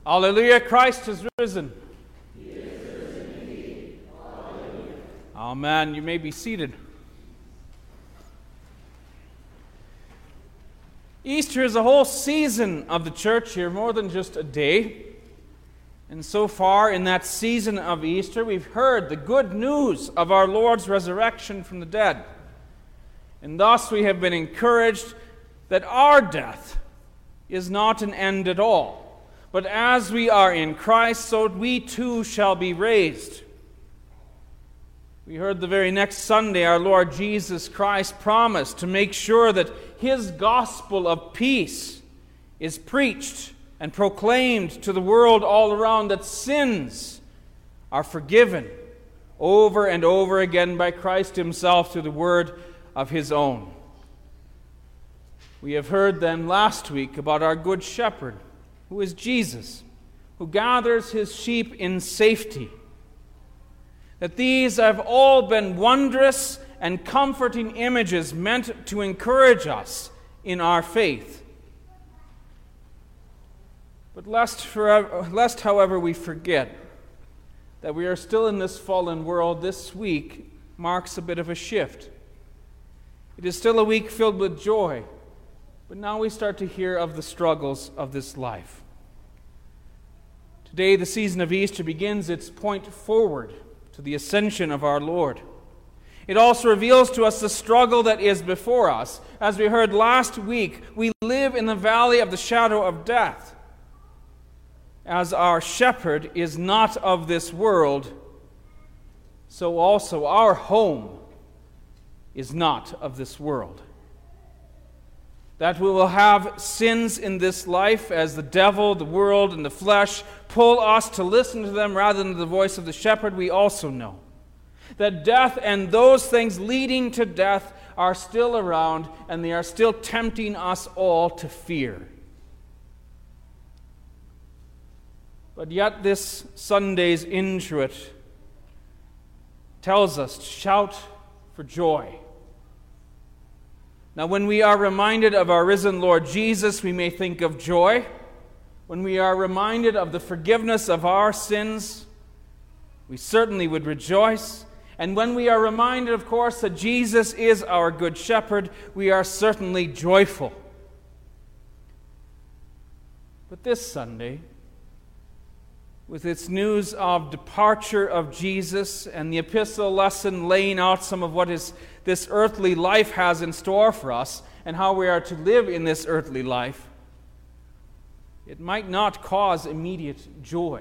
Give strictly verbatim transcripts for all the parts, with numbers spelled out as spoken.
Hallelujah, Christ is risen. He is risen indeed. Hallelujah. Amen. You may be seated. Easter is a whole season of the church here, more than just a day. And so far in that season of Easter, we've heard the good news of our Lord's resurrection from the dead. And thus we have been encouraged that our death is not an end at all. But as we are in Christ, so we too shall be raised. We heard the very next Sunday our Lord Jesus Christ promised to make sure that His gospel of peace is preached and proclaimed to the world all around, that sins are forgiven over and over again by Christ Himself through the word of His own. We have heard then last week about our Good Shepherd, who is Jesus, who gathers His sheep in safety. That these have all been wondrous and comforting images meant to encourage us in our faith. But lest, forever, lest, however, we forget that we are still in this fallen world, this week marks a bit of a shift. It is still a week filled with joy, but now we start to hear of the struggles of this life. Today, the season of Easter begins its point forward to the ascension of our Lord. It also reveals to us the struggle that is before us. As we heard last week, we live in the valley of the shadow of death. As our shepherd is not of this world, so also our home is not of this world. That we will have sins in this life as the devil, the world, and the flesh pull us to listen to them rather than the voice of the shepherd, we also know. That death and those things leading to death are still around, and they are still tempting us all to fear. But yet this Sunday's introit tells us to shout for joy. Now, when we are reminded of our risen Lord Jesus, we may think of joy. When we are reminded of the forgiveness of our sins, we certainly would rejoice. And when we are reminded, of course, that Jesus is our good shepherd, we are certainly joyful. But this Sunday, with its news of departure of Jesus and the epistle lesson laying out some of what is this earthly life has in store for us and how we are to live in this earthly life, it might not cause immediate joy.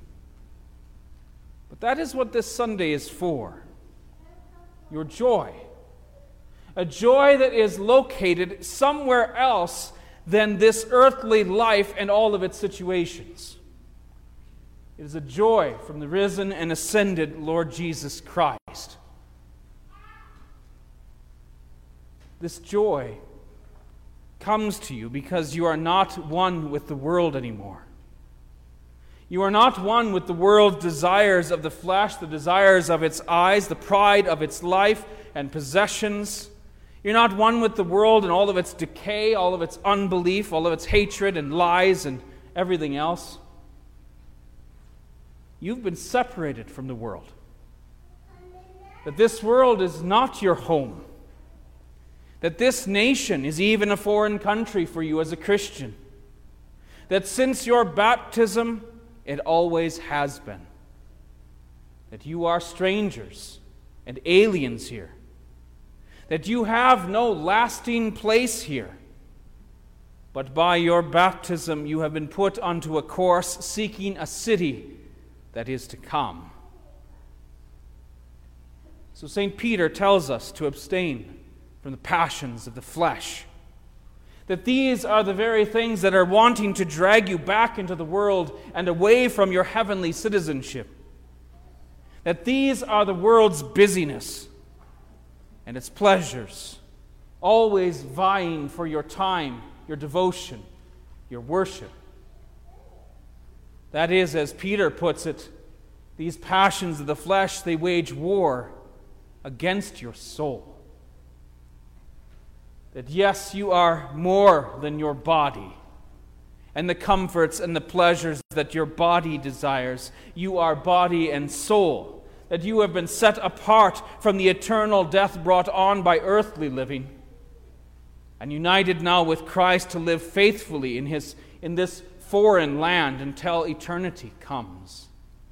But that is what this Sunday is for. Your joy. A joy that is located somewhere else than this earthly life and all of its situations. It is a joy from the risen and ascended Lord Jesus Christ. This joy comes to you because you are not one with the world anymore. You are not one with the world's desires of the flesh, the desires of its eyes, the pride of its life and possessions. You're not one with the world and all of its decay, all of its unbelief, all of its hatred and lies and everything else. You've been separated from the world. That this world is not your home. That this nation is even a foreign country for you as a Christian. That since your baptism, it always has been. That you are strangers and aliens here. That you have no lasting place here. But by your baptism, you have been put onto a course seeking a city that is to come. So Saint Peter tells us to abstain from the passions of the flesh. That these are the very things that are wanting to drag you back into the world and away from your heavenly citizenship. That these are the world's busyness and its pleasures, always vying for your time, your devotion, your worship. That is, as Peter puts it, these passions of the flesh, they wage war against your soul. That yes, you are more than your body, and the comforts and the pleasures that your body desires. You are body and soul, that you have been set apart from the eternal death brought on by earthly living, and united now with Christ to live faithfully in his in this foreign land until eternity comes.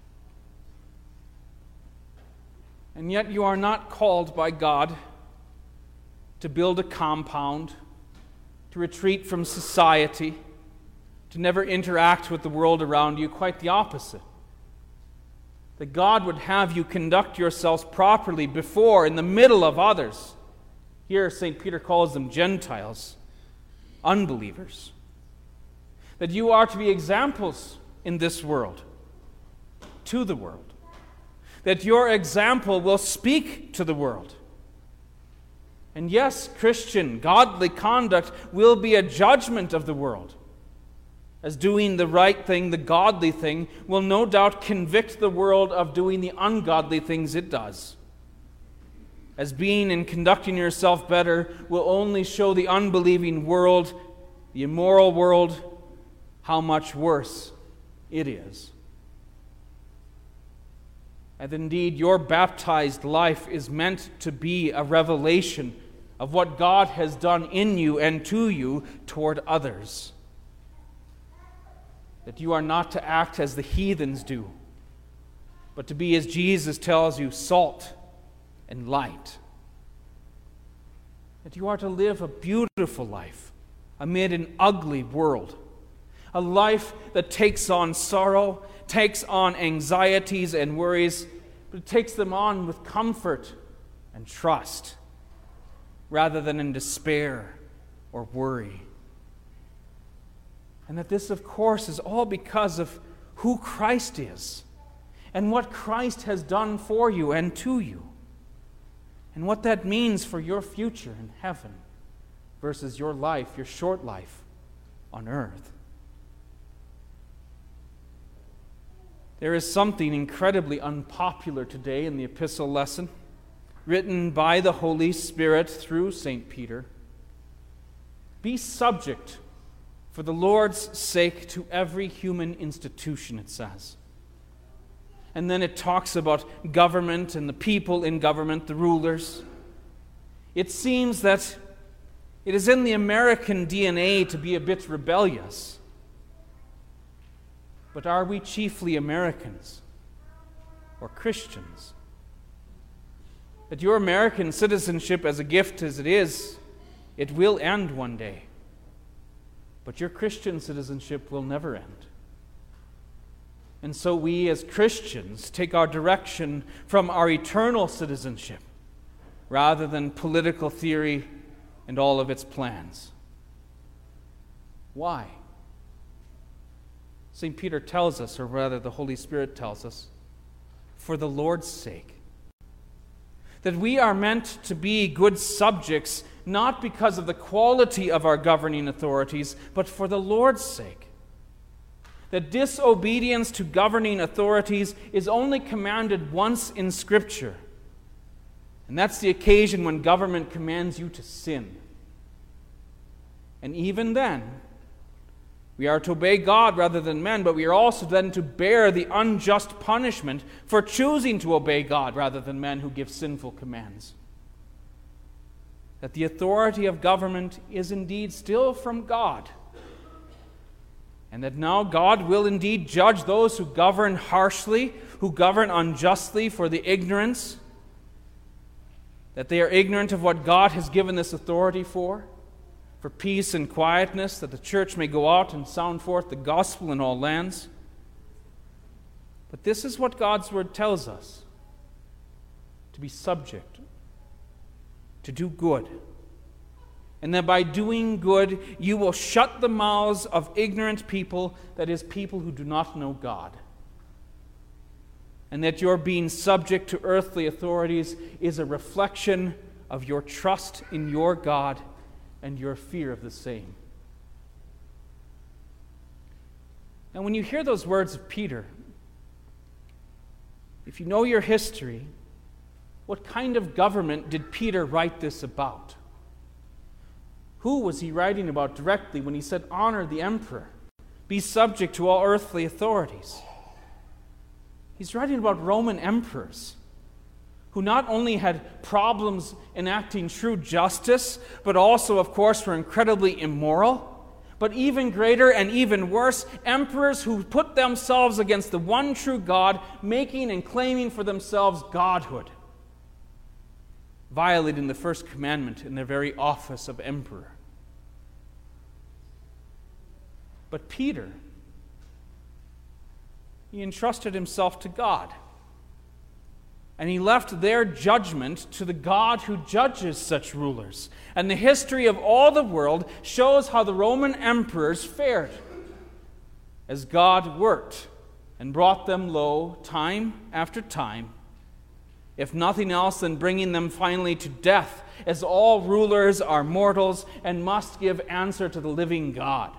And yet you are not called by God to build a compound, to retreat from society, to never interact with the world around you. Quite the opposite. That God would have you conduct yourselves properly before, in the middle of others. Here Saint Peter calls them Gentiles, unbelievers. That you are to be examples in this world, to the world. That your example will speak to the world. And yes, Christian, godly conduct will be a judgment of the world. As doing the right thing, the godly thing, will no doubt convict the world of doing the ungodly things it does. As being and conducting yourself better will only show the unbelieving world, the immoral world, how much worse it is. And indeed, your baptized life is meant to be a revelation of what God has done in you and to you toward others. That you are not to act as the heathens do, but to be, as Jesus tells you, salt and light. That you are to live a beautiful life amid an ugly world. A life that takes on sorrow, takes on anxieties and worries, but it takes them on with comfort and trust, rather than in despair or worry. And that this, of course, is all because of who Christ is, and what Christ has done for you and to you, and what that means for your future in heaven versus your life, your short life on earth. There is something incredibly unpopular today in the epistle lesson, written by the Holy Spirit through Saint Peter. Be subject for the Lord's sake to every human institution, it says. And then it talks about government and the people in government, the rulers. It seems that it is in the American D N A to be a bit rebellious. But are we chiefly Americans or Christians? That your American citizenship, as a gift as it is, it will end one day. But your Christian citizenship will never end. And so we as Christians take our direction from our eternal citizenship rather than political theory and all of its plans. Why? Saint Peter tells us, or rather the Holy Spirit tells us, for the Lord's sake. That we are meant to be good subjects, not because of the quality of our governing authorities, but for the Lord's sake. That disobedience to governing authorities is only commanded once in Scripture. And that's the occasion when government commands you to sin. And even then, we are to obey God rather than men, but we are also then to bear the unjust punishment for choosing to obey God rather than men who give sinful commands. That the authority of government is indeed still from God, and that now God will indeed judge those who govern harshly, who govern unjustly for the ignorance, that they are ignorant of what God has given this authority for. For peace and quietness, that the church may go out and sound forth the gospel in all lands. But this is what God's word tells us: to be subject, to do good. And that by doing good, you will shut the mouths of ignorant people, that is, people who do not know God. And that your being subject to earthly authorities is a reflection of your trust in your God and your fear of the same. Now, when you hear those words of Peter, if you know your history, what kind of government did Peter write this about? Who was he writing about directly when he said, honor the emperor? Be subject to all earthly authorities. He's writing about Roman emperors who not only had problems enacting true justice, but also, of course, were incredibly immoral. But even greater and even worse, emperors who put themselves against the one true God, making and claiming for themselves godhood, violating the first commandment in their very office of emperor. But Peter, he entrusted himself to God. And he left their judgment to the God who judges such rulers. And the history of all the world shows how the Roman emperors fared as God worked and brought them low time after time, if nothing else than bringing them finally to death, as all rulers are mortals and must give answer to the living God.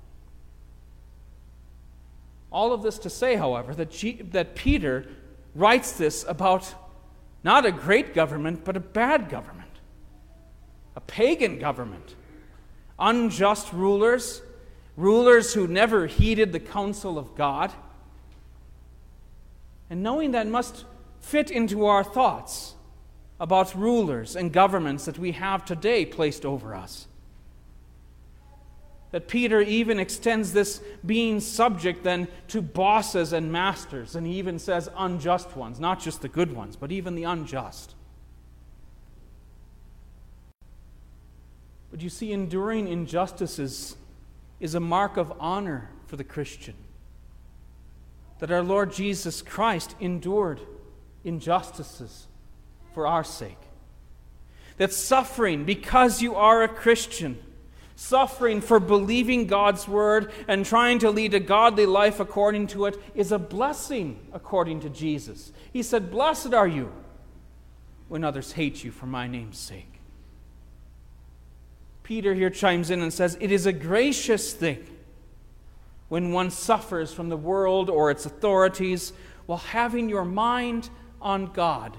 All of this to say, however, that, G- that Peter writes this about not a great government, but a bad government, a pagan government, unjust rulers, rulers who never heeded the counsel of God. And knowing that must fit into our thoughts about rulers and governments that we have today placed over us. That Peter even extends this being subject then to bosses and masters, and he even says unjust ones, not just the good ones, but even the unjust. But you see, enduring injustices is a mark of honor for the Christian. That our Lord Jesus Christ endured injustices for our sake. That suffering because you are a Christian, suffering for believing God's word and trying to lead a godly life according to it, is a blessing according to Jesus. He said, "Blessed are you when others hate you for my name's sake." Peter here chimes in and says, it is a gracious thing when one suffers from the world or its authorities while having your mind on God.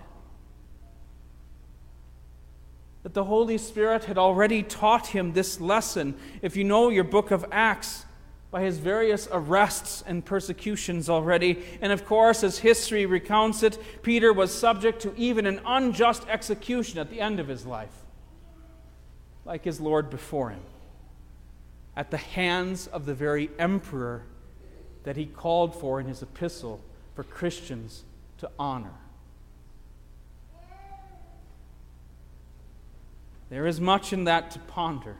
That the Holy Spirit had already taught him this lesson. If you know your book of Acts, by his various arrests and persecutions already. And of course, as history recounts it, Peter was subject to even an unjust execution at the end of his life, like his Lord before him, at the hands of the very emperor that he called for in his epistle for Christians to honor. There is much in that to ponder.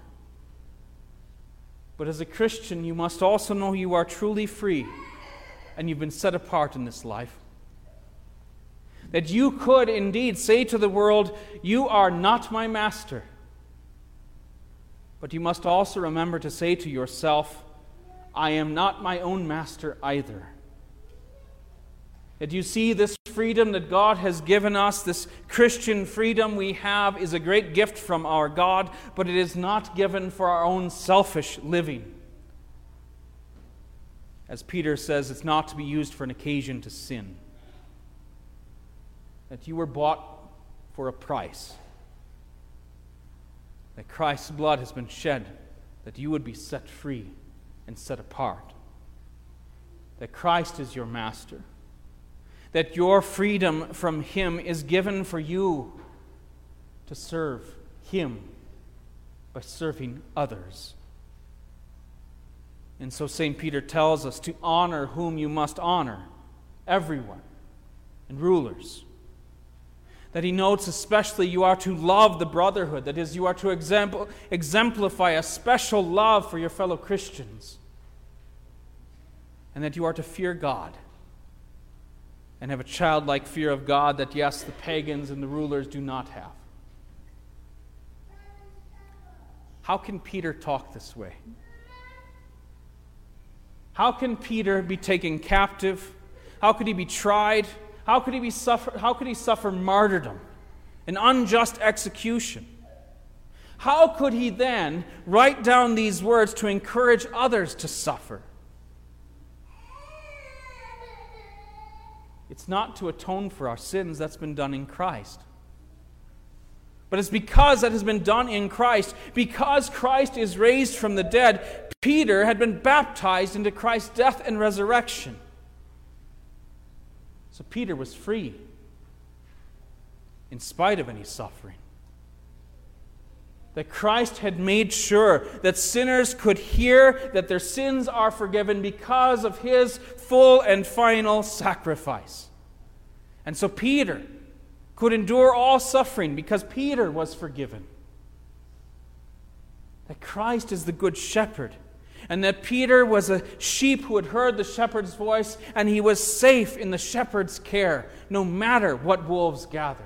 But as a Christian, you must also know you are truly free and you've been set apart in this life. That you could indeed say to the world, "You are not my master." But you must also remember to say to yourself, "I am not my own master either." That you see this freedom that God has given us, this Christian freedom we have, is a great gift from our God, but it is not given for our own selfish living. As Peter says, it's not to be used for an occasion to sin. That you were bought for a price. That Christ's blood has been shed, that you would be set free and set apart. That Christ is your master. That your freedom from Him is given for you to serve Him by serving others. And so Saint Peter tells us to honor whom you must honor, everyone, and rulers. That he notes especially you are to love the brotherhood, that is, you are to example, exemplify a special love for your fellow Christians. And that you are to fear God and have a childlike fear of God that, yes, the pagans and the rulers do not have. How can Peter talk this way? How can Peter be taken captive? How could he be tried? How could he be suffer, how could he suffer martyrdom, an unjust execution? How could he then write down these words to encourage others to suffer? It's not to atone for our sins. That's been done in Christ. But it's because that has been done in Christ, because Christ is raised from the dead, Peter had been baptized into Christ's death and resurrection. So Peter was free in spite of any suffering. That Christ had made sure that sinners could hear that their sins are forgiven because of his full and final sacrifice. And so Peter could endure all suffering because Peter was forgiven. That Christ is the good shepherd, and that Peter was a sheep who had heard the shepherd's voice, and he was safe in the shepherd's care, no matter what wolves gathered.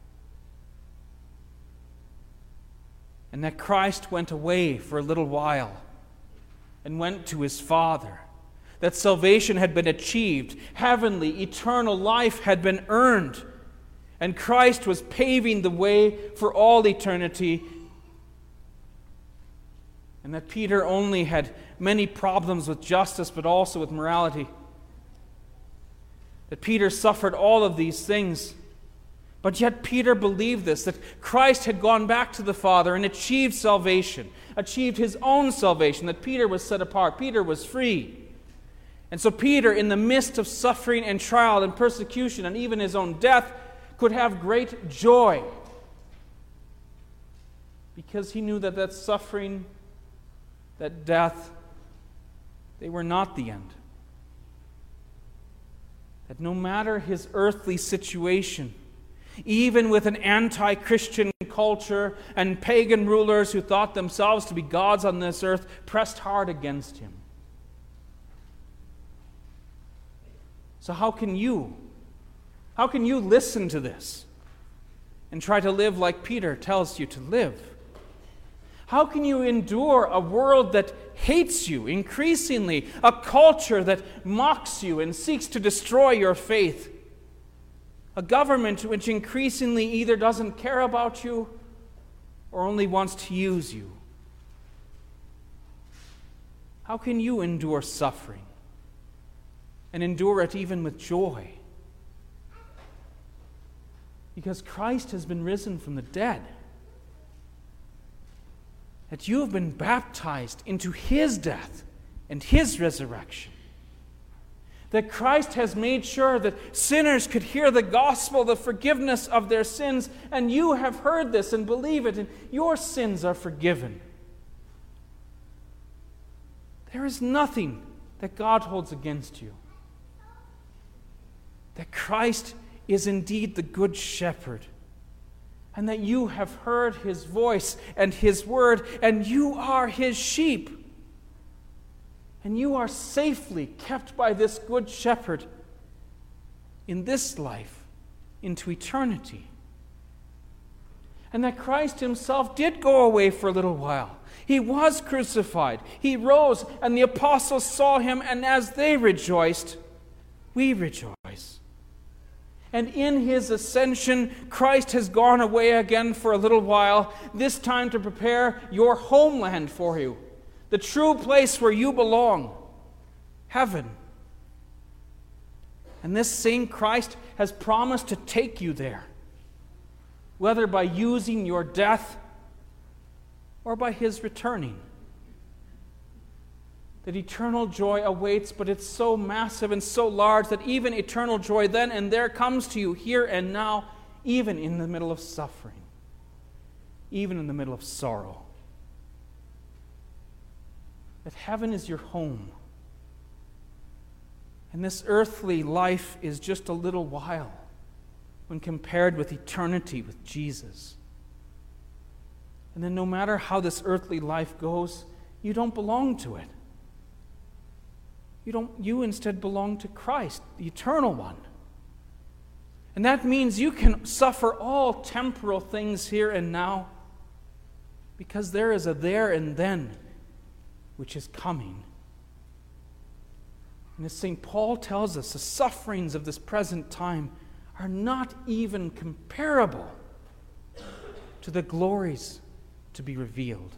And that Christ went away for a little while and went to his Father. That salvation had been achieved, heavenly, eternal life had been earned, and Christ was paving the way for all eternity. And that Peter only had many problems with justice, but also with morality. That Peter suffered all of these things. But yet Peter believed this, that Christ had gone back to the Father and achieved salvation, achieved his own salvation, that Peter was set apart. Peter was free. And so Peter, in the midst of suffering and trial and persecution and even his own death, could have great joy because he knew that that suffering, that death, they were not the end. That no matter his earthly situation, even with an anti-Christian culture and pagan rulers who thought themselves to be gods on this earth, pressed hard against him. So how can you, how can you listen to this and try to live like Peter tells you to live? How can you endure a world that hates you increasingly, a culture that mocks you and seeks to destroy your faith? A government which increasingly either doesn't care about you or only wants to use you. How can you endure suffering and endure it even with joy? Because Christ has been risen from the dead. That you have been baptized into his death and his resurrection. That Christ has made sure that sinners could hear the gospel, the forgiveness of their sins, and you have heard this and believe it, and your sins are forgiven. There is nothing that God holds against you. That Christ is indeed the good shepherd, and that you have heard his voice and his word, and you are his sheep. And you are safely kept by this good shepherd in this life into eternity. And that Christ himself did go away for a little while. He was crucified. He rose, and the apostles saw him, and as they rejoiced, we rejoice. And in his ascension, Christ has gone away again for a little while, this time to prepare your homeland for you. The true place where you belong, heaven. And this same Christ has promised to take you there, whether by using your death or by his returning. That eternal joy awaits, but it's so massive and so large that even eternal joy then and there comes to you here and now, even in the middle of suffering, even in the middle of sorrow. That heaven is your home. And this earthly life is just a little while when compared with eternity with Jesus. And then no matter how this earthly life goes, you don't belong to it. You don't. You instead belong to Christ, the eternal one. And that means you can suffer all temporal things here and now because there is a there and then which is coming. And as Saint Paul tells us, the sufferings of this present time are not even comparable to the glories to be revealed.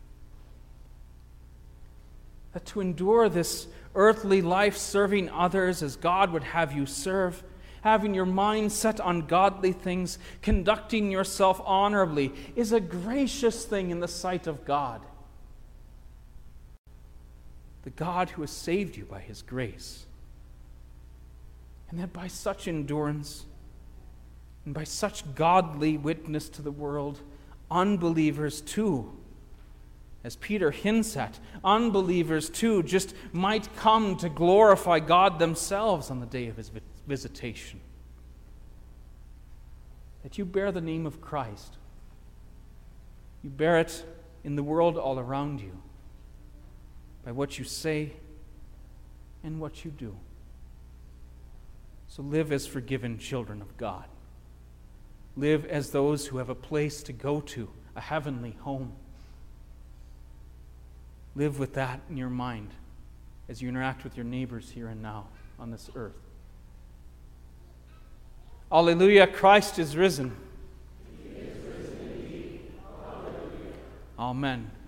That to endure this earthly life serving others as God would have you serve, having your mind set on godly things, conducting yourself honorably, is a gracious thing in the sight of God. the God who has saved you by his grace. And that by such endurance and by such godly witness to the world, unbelievers too, as Peter hints at, unbelievers too just might come to glorify God themselves on the day of his visitation. That you bear the name of Christ. You bear it in the world all around you by what you say and what you do. So live as forgiven children of God. Live as those who have a place to go to, a heavenly home. Live with that in your mind as you interact with your neighbors here and now on this earth. Alleluia, Christ is risen. He is risen indeed. Alleluia. Amen.